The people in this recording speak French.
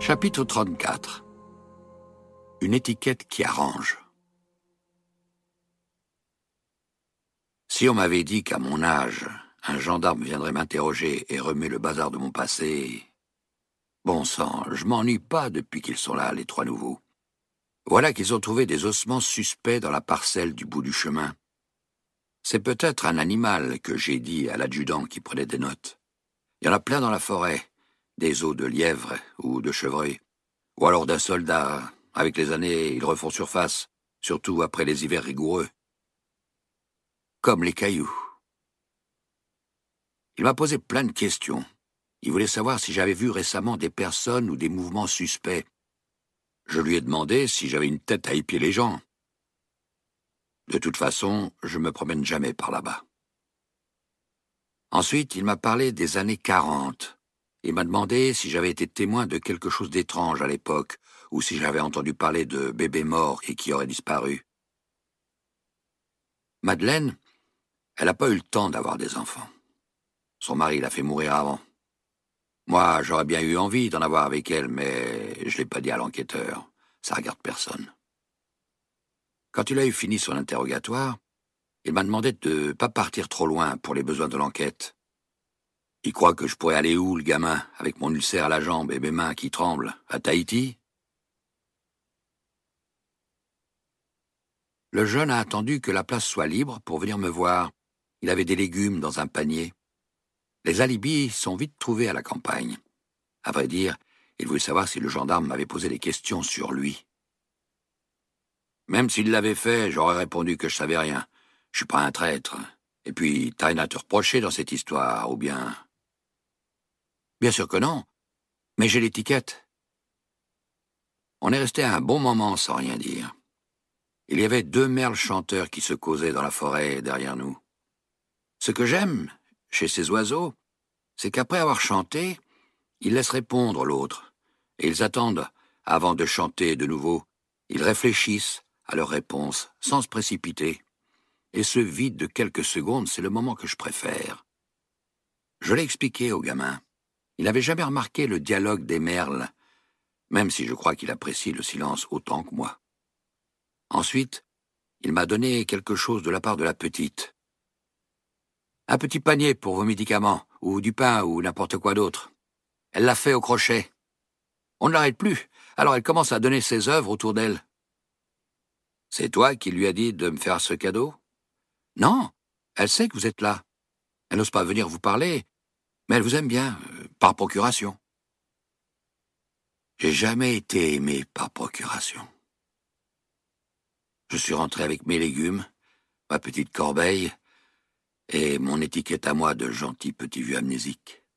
Chapitre 34. Une étiquette qui arrange. Si on m'avait dit qu'à mon âge, un gendarme viendrait m'interroger et remuer le bazar de mon passé... Bon sang, je m'ennuie pas depuis qu'ils sont là, les trois nouveaux. Voilà qu'ils ont trouvé des ossements suspects dans la parcelle du bout du chemin. C'est peut-être un animal que j'ai dit à l'adjudant qui prenait des notes. Il y en a plein dans la forêt, des os de lièvre ou de chevreuil. Ou alors d'un soldat. Avec les années, ils refont surface, surtout après les hivers rigoureux. Comme les cailloux. Il m'a posé plein de questions. Il voulait savoir si j'avais vu récemment des personnes ou des mouvements suspects. Je lui ai demandé si j'avais une tête à épier les gens. De toute façon, je me promène jamais par là-bas. Ensuite, il m'a parlé des années 40. Il m'a demandé si j'avais été témoin de quelque chose d'étrange à l'époque, ou si j'avais entendu parler de bébés morts et qui auraient disparu. Madeleine, elle n'a pas eu le temps d'avoir des enfants. Son mari l'a fait mourir avant. Moi, j'aurais bien eu envie d'en avoir avec elle, mais je l'ai pas dit à l'enquêteur. Ça regarde personne. Quand il a eu fini son interrogatoire, il m'a demandé de ne pas partir trop loin pour les besoins de l'enquête. Il croit que je pourrais aller où, le gamin, avec mon ulcère à la jambe et mes mains qui tremblent, à Tahiti? Le jeune a attendu que la place soit libre pour venir me voir. Il avait des légumes dans un panier. Les alibis sont vite trouvés à la campagne. À vrai dire, il voulait savoir si le gendarme m'avait posé des questions sur lui. Même s'il l'avait fait, j'aurais répondu que je savais rien. Je suis pas un traître. Et puis, t'as rien à te reprocher dans cette histoire, ou bien... Bien sûr que non, mais j'ai l'étiquette. On est resté un bon moment sans rien dire. Il y avait deux merles chanteurs qui se causaient dans la forêt derrière nous. Ce que j'aime chez ces oiseaux, c'est qu'après avoir chanté, ils laissent répondre l'autre, et ils attendent avant de chanter de nouveau. Ils réfléchissent à leur réponse, sans se précipiter. Et ce vide de quelques secondes, c'est le moment que je préfère. Je l'ai expliqué au gamin. Il n'avait jamais remarqué le dialogue des merles, même si je crois qu'il apprécie le silence autant que moi. Ensuite, il m'a donné quelque chose de la part de la petite. Un petit panier pour vos médicaments, ou du pain, ou n'importe quoi d'autre. Elle l'a fait au crochet. On ne l'arrête plus, alors elle commence à donner ses œuvres autour d'elle. C'est toi qui lui as dit de me faire ce cadeau? Non, elle sait que vous êtes là. Elle n'ose pas venir vous parler, mais elle vous aime bien, par procuration. J'ai jamais été aimé par procuration. Je suis rentré avec mes légumes, ma petite corbeille et mon étiquette à moi de gentil petit vieux amnésique.